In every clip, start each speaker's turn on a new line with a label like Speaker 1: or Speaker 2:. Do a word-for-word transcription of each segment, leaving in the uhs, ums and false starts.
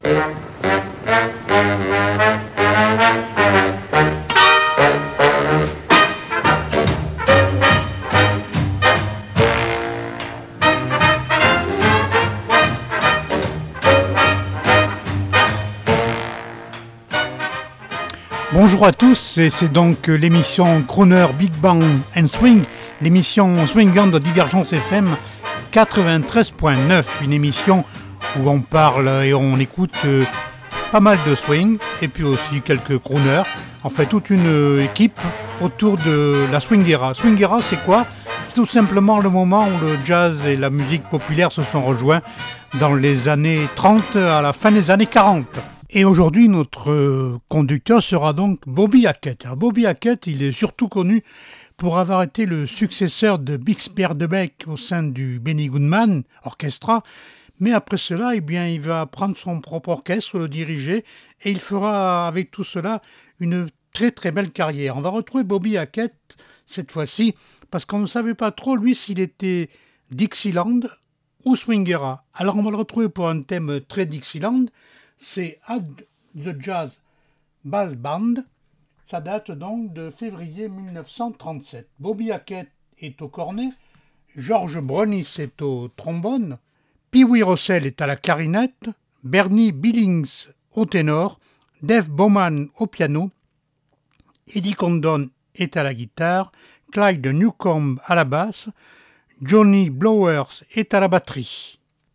Speaker 1: Bonjour à tous, et c'est donc l'émission Crooner Big Bang and Swing, l'émission swingant de Divergence F M quatre-vingt-treize point neuf, une émission où on parle et on écoute euh, pas mal de swing et puis aussi quelques crooners, en fait toute une euh, équipe autour de la swingera. Swingera, c'est quoi? C'est tout simplement le moment où le jazz et la musique populaire se sont rejoints dans les années trente à la fin des années quarante. Et aujourd'hui, notre conducteur sera donc Bobby Hackett. Alors, Bobby Hackett, il est surtout connu pour avoir été le successeur de Bixby DeBeck au sein du Benny Goodman Orchestra. Mais après cela, eh bien, il va prendre son propre orchestre, le diriger, et il fera avec tout cela une très très belle carrière. On va retrouver Bobby Hackett cette fois-ci, parce qu'on ne savait pas trop, lui, s'il était Dixieland ou Swingera. Alors on va le retrouver pour un thème très Dixieland. C'est At the Jazz Ball Band. Ça date donc de février dix-neuf cent trente-sept. Bobby Hackett est au cornet, George Brunis est au trombone, Pee Wee Russell est à la clarinette, Bernie Billings au ténor, Dave Bowman au piano, Eddie Condon est à la guitare, Clyde Newcomb à la basse, Johnny Blowers est à la batterie.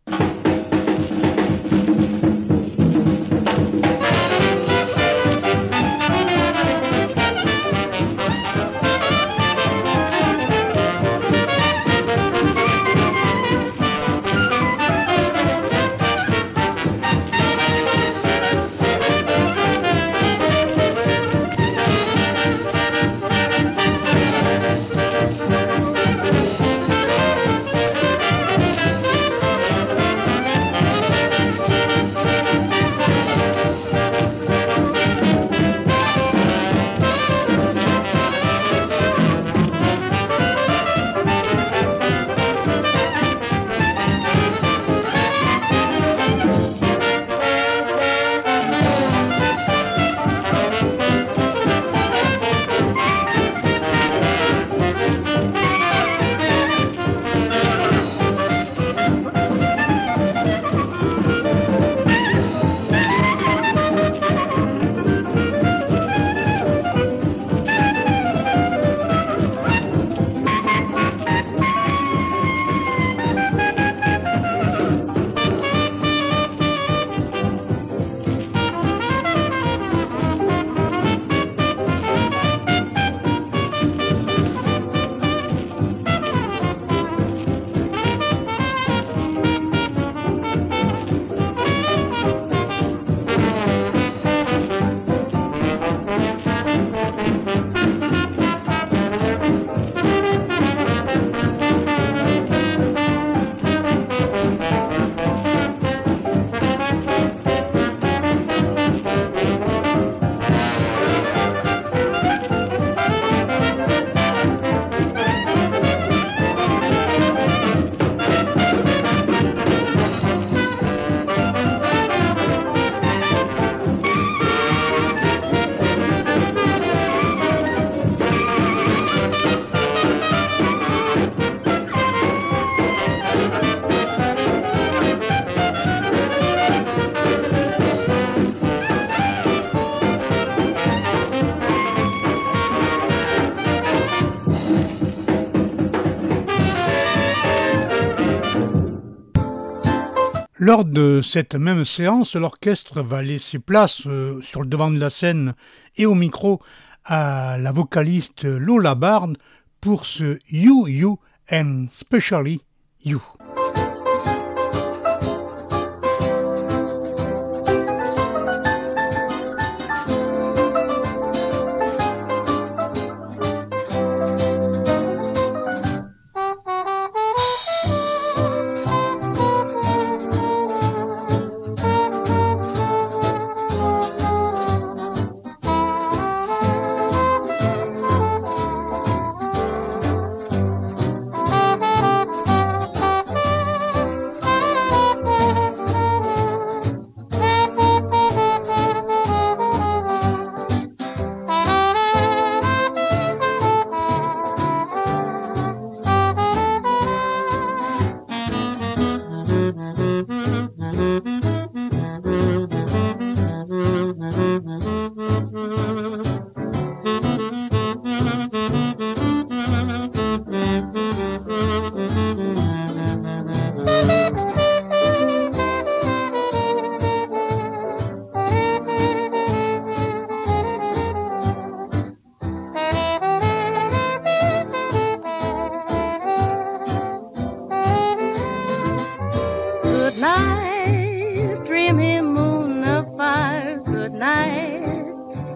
Speaker 1: Lors de cette même séance, l'orchestre va laisser place euh, sur le devant de la scène et au micro à la vocaliste Lola Bard pour ce You, You and Specially You.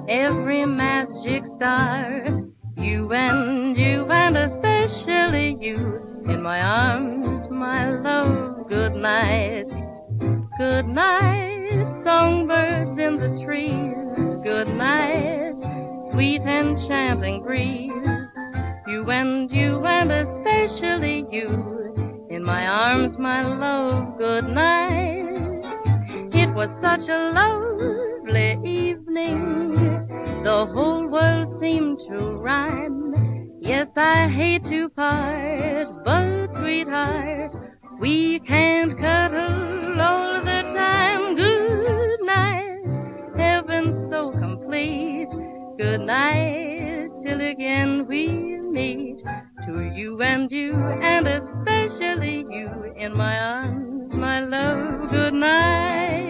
Speaker 2: every magic star. You and you and especially you in my arms, my love. Good night, good night, songbirds in the trees. Good night, sweet enchanting breeze. You and you and especially you in my arms, my love. Good night. It was such a lovely evening. The whole world seemed to rhyme. Yes, I hate to part, but sweetheart, we can't cuddle all the time. Good night, heaven so complete. Good night, till again we meet. To you and you, and especially you in my arms, my love. Good night.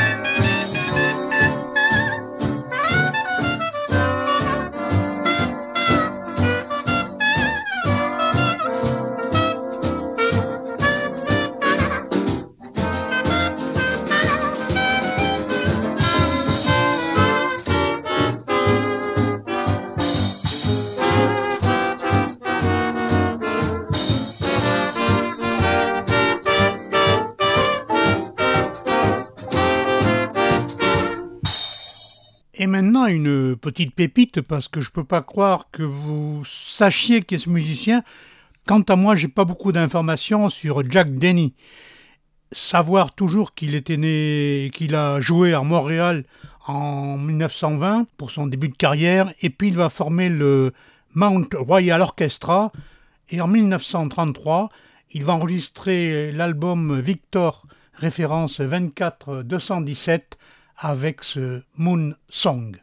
Speaker 1: Et maintenant, une petite pépite, parce que je ne peux pas croire que vous sachiez qui est ce musicien. Quant à moi, j'ai pas beaucoup d'informations sur Jack Denny. Savoir toujours qu'il était né, qu'il a joué à Montréal en dix-neuf cent vingt pour son début de carrière, et puis il va former le Mount Royal Orchestra, et en dix-neuf cent trente-trois, il va enregistrer l'album Victor, référence vingt-quatre deux cent dix-sept, avec ce Moon Song.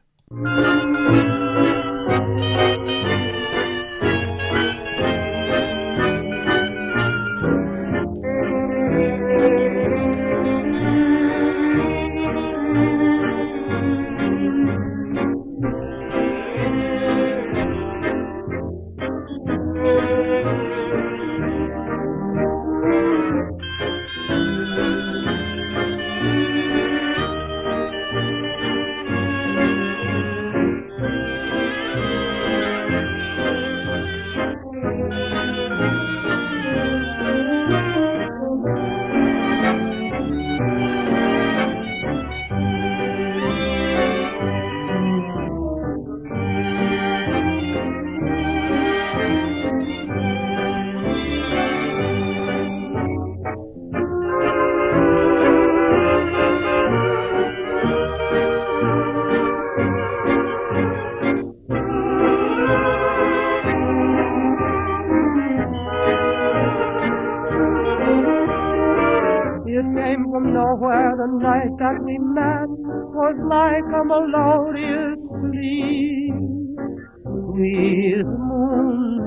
Speaker 3: That we met was like a melodious plea, sweet moon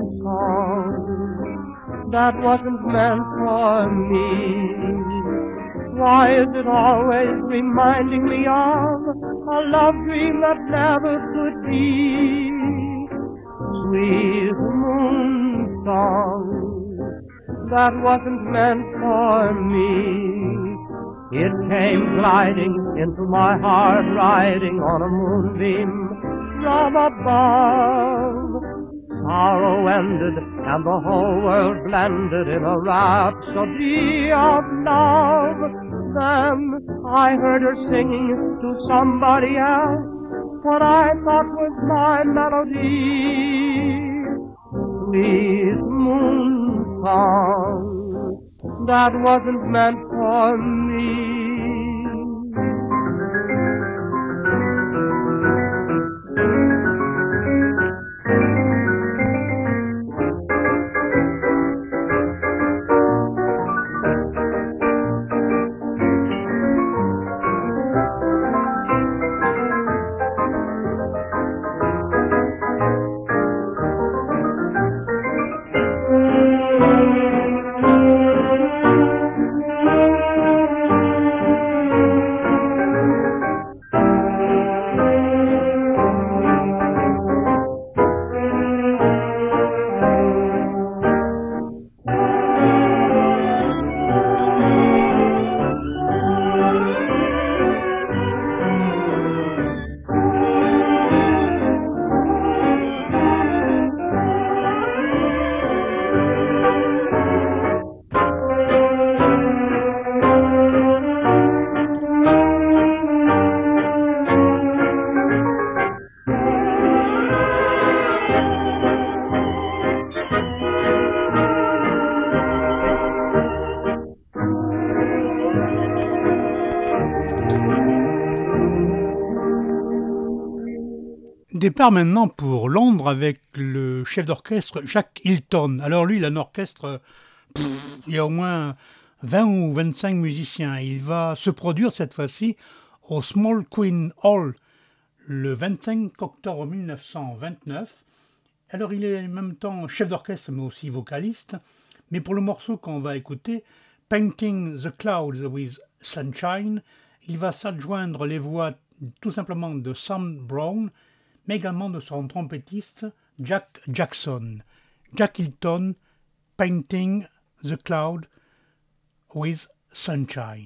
Speaker 3: song that wasn't meant for me. Why is it always reminding me of a love dream that never could be? Sweet moon song that wasn't meant for me. It came gliding into my heart, riding on a moonbeam from above. Sorrow ended and the whole world blended in a rhapsody of love. Then I heard her singing to somebody else what I thought was my melody. Sweet moon song that wasn't meant for me.
Speaker 1: Départ maintenant pour Londres avec le chef d'orchestre Jack Hilton. Alors lui, il a un orchestre, pff, il y a au moins vingt ou vingt-cinq musiciens. Il va se produire cette fois-ci au Small Queen Hall le vingt-cinq octobre mille neuf cent vingt-neuf. Alors il est en même temps chef d'orchestre mais aussi vocaliste. Mais pour le morceau qu'on va écouter, Painting the Clouds with Sunshine, il va s'adjoindre les voix tout simplement de Sam Brown, mais également de son trompettiste Jack Jackson. Jack Hilton, Painting the Cloud with Sunshine.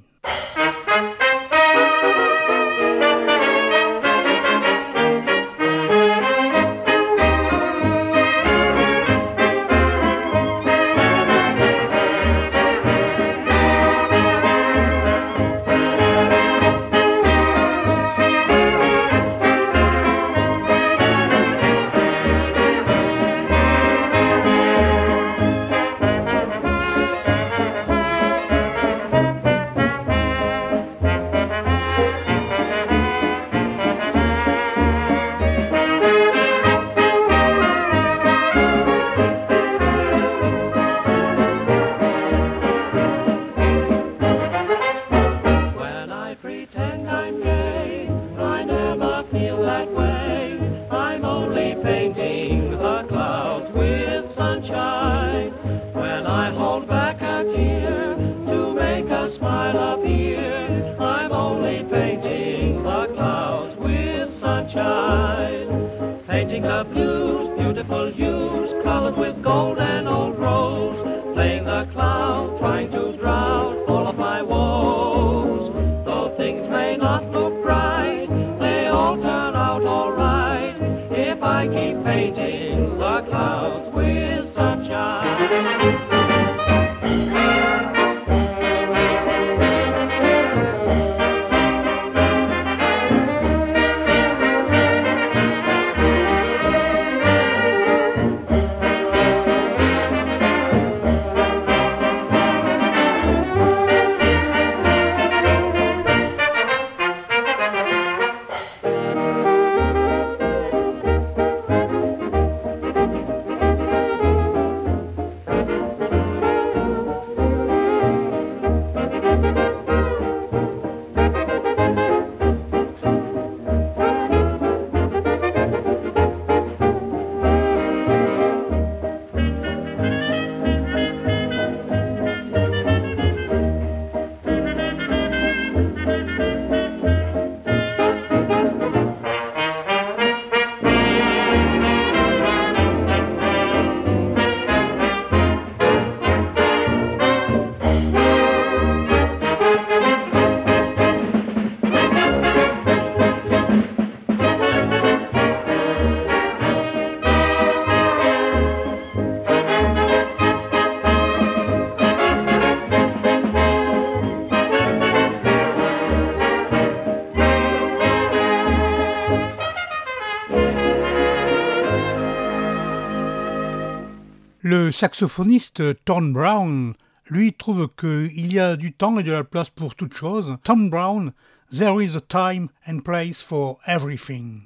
Speaker 1: Le saxophoniste Tom Brown, lui, trouve qu'il y a du temps et de la place pour toute chose. Tom Brown, there is a time and place for everything.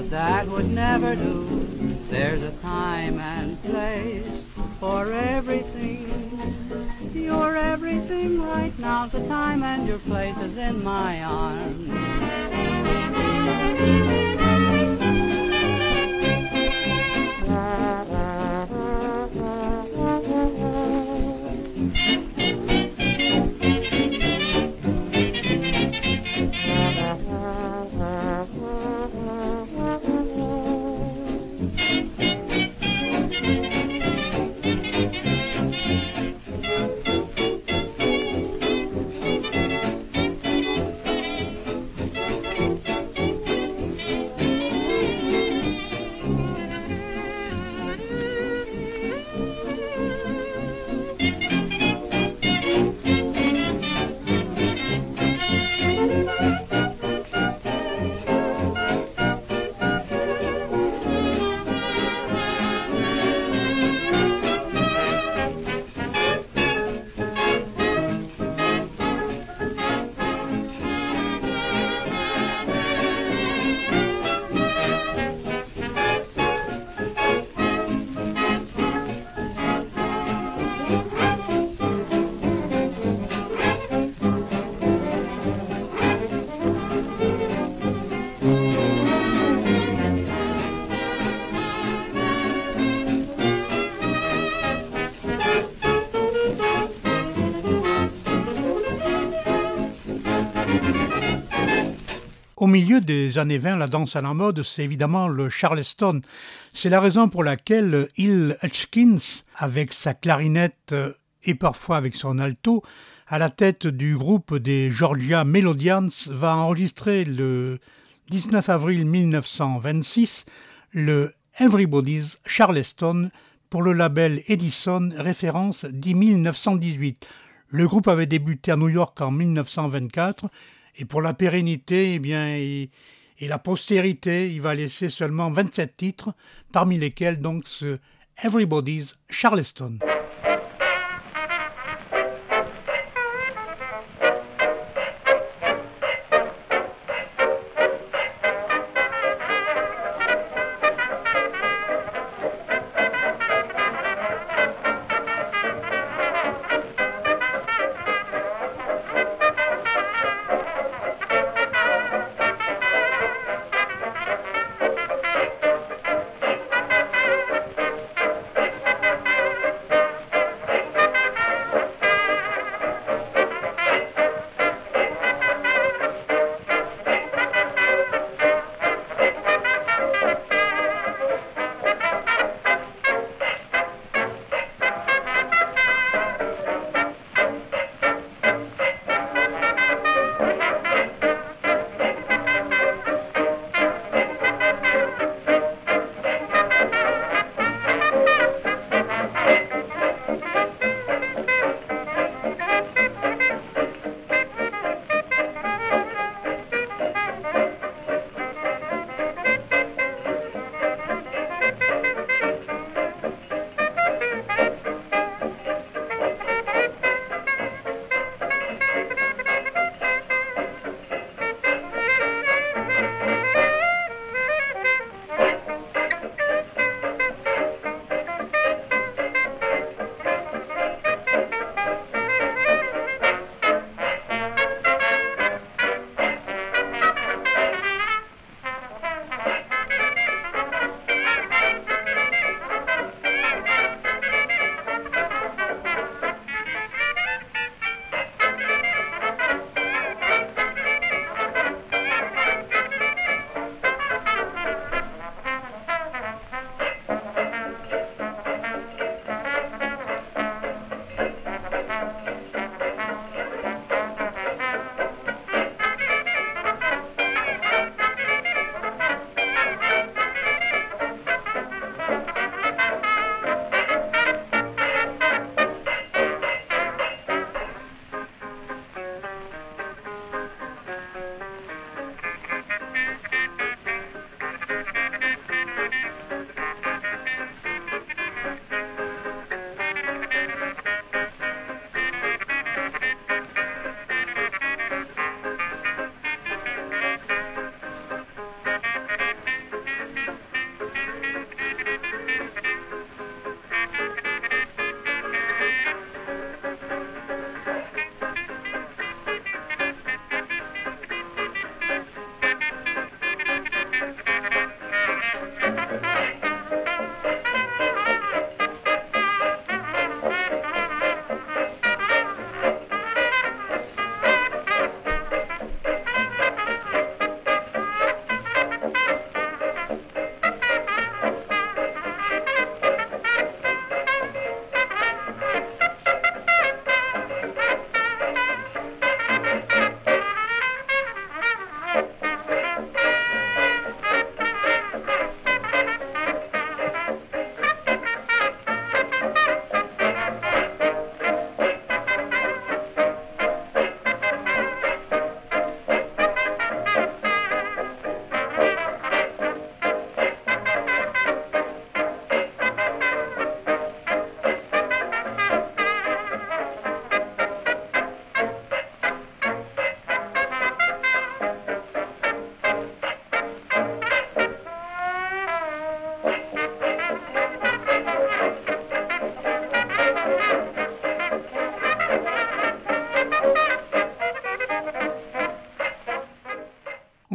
Speaker 4: that would never do. There's a time and place for everything. You're everything right now. The time and your place is in my arms.
Speaker 1: Au milieu des années vingt, la danse à la mode, c'est évidemment le charleston. C'est la raison pour laquelle Hill Hutchins, avec sa clarinette et parfois avec son alto, à la tête du groupe des Georgia Melodians, va enregistrer le dix-neuf avril mille neuf cent vingt-six le Everybody's Charleston pour le label Edison, référence dix mille neuf cent dix-huit. Le groupe avait débuté à New York en mille neuf cent vingt-quatre et pour la pérennité eh bien, et, et la postérité, il va laisser seulement vingt-sept titres, parmi lesquels donc ce Everybody's Charleston.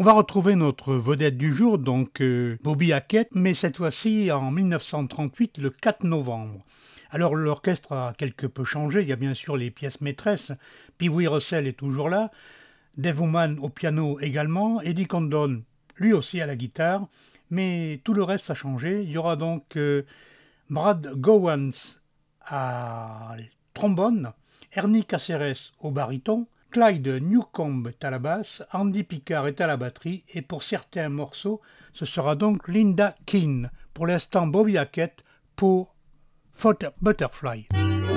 Speaker 1: va retrouver notre vedette du jour, donc euh, Bobby Hackett, mais cette fois-ci en mille neuf cent trente-huit, le quatre novembre. Alors l'orchestre a quelque peu changé, il y a bien sûr les pièces maîtresses, Pee Wee Russell est toujours là, Dave Woman au piano également, Eddie Condon lui aussi à la guitare, mais tout le reste a changé. Il y aura donc euh, Brad Gowans à trombone, Ernie Caceres au baryton, Clyde Newcomb est à la basse, Andy Picard est à la batterie et pour certains morceaux, ce sera donc Linda Keane. Pour l'instant, Bobby Hackett pour Butterfly.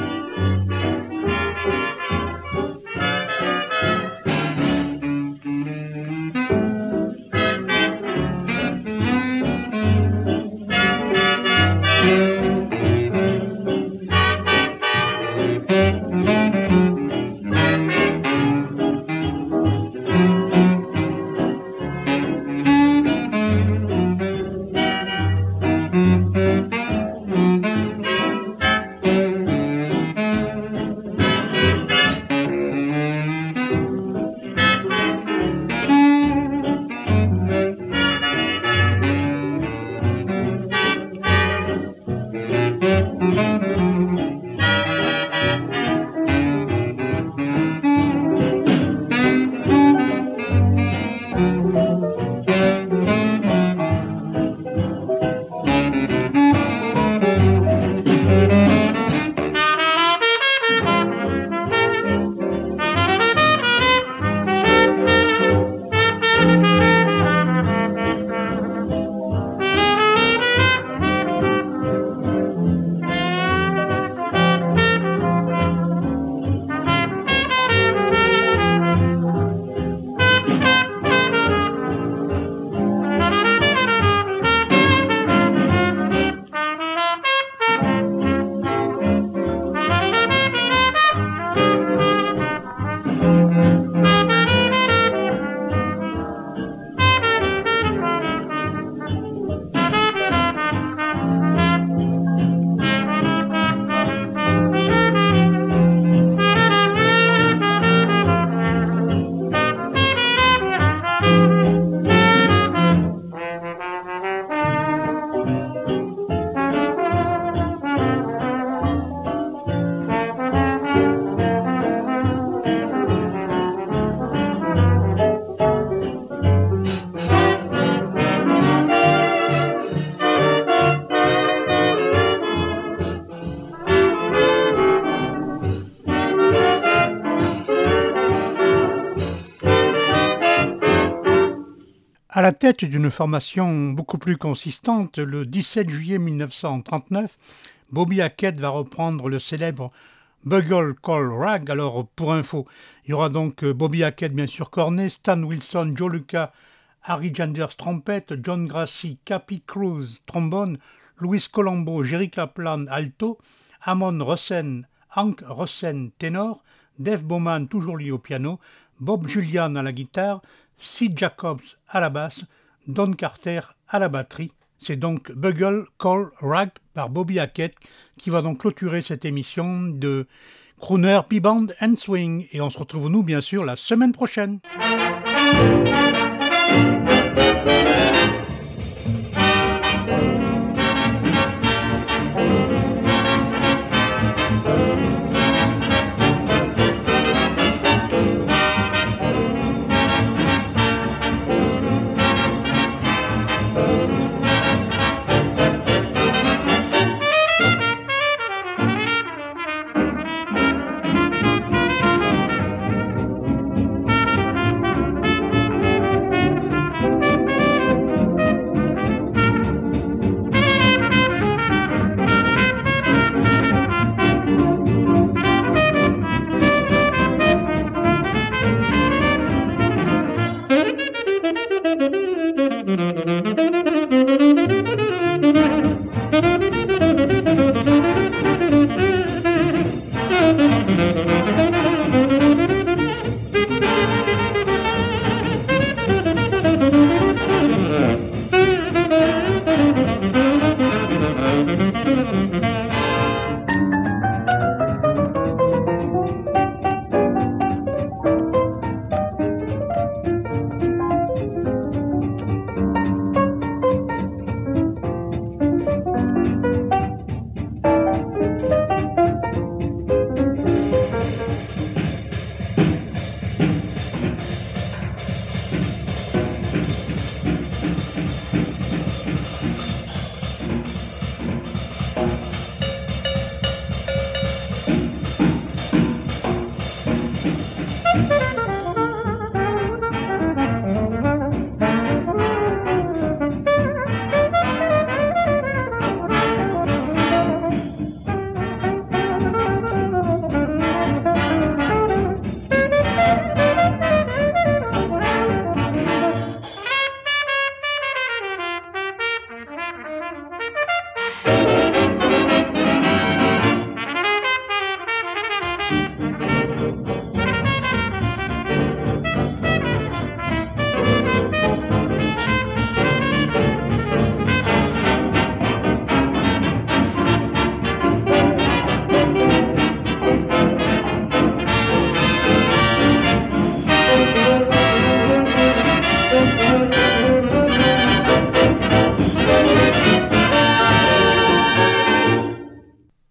Speaker 1: À la tête d'une formation beaucoup plus consistante, le dix-sept juillet mille neuf cent trente-neuf, Bobby Hackett va reprendre le célèbre Bugle Call Rag. Alors, pour info, il y aura donc Bobby Hackett, bien sûr, cornet, Stan Wilson, Joe Luca, Harry Janders, trompette, John Grassi, Cappy Cruz, trombone, Luis Colombo, Jerry Kaplan, alto, Amon Rosen, Hank Rosen, ténor, Dave Bowman, toujours lui au piano, Bob Julian à la guitare, Sid Jacobs à la basse, Don Carter à la batterie. C'est donc Bugle Call Rag par Bobby Hackett qui va donc clôturer cette émission de Crooner Big Band and Swing. Et on se retrouve nous bien sûr la semaine prochaine.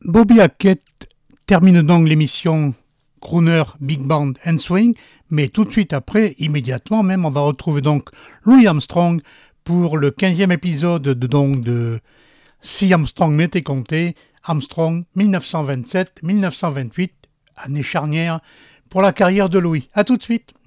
Speaker 1: Bobby Hackett termine donc l'émission Crooner Big Band and Swing, mais tout de suite après, immédiatement même, on va retrouver donc Louis Armstrong pour le quinzième épisode de, donc, de Si Armstrong m'était compté, Armstrong dix-neuf cent vingt-sept à dix-neuf cent vingt-huit, année charnière pour la carrière de Louis. À tout de suite.